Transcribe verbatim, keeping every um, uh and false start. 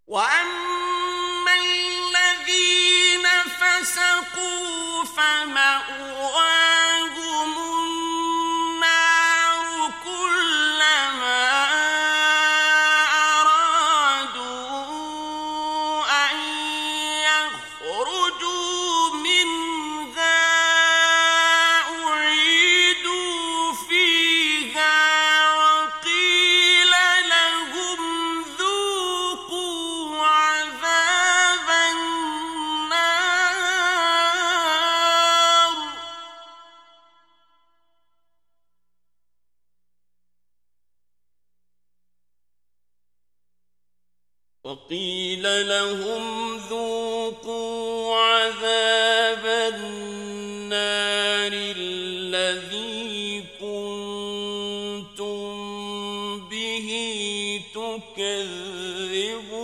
وأما الذين فسقوا فمأواهم النار كلما أرادوا أن يخرجوا منها أعيدوا فيها وقيل لهم ذوقوا عذاب النار وقيل لهم ذوقوا عذاب النار الذي كنتم به تكذبون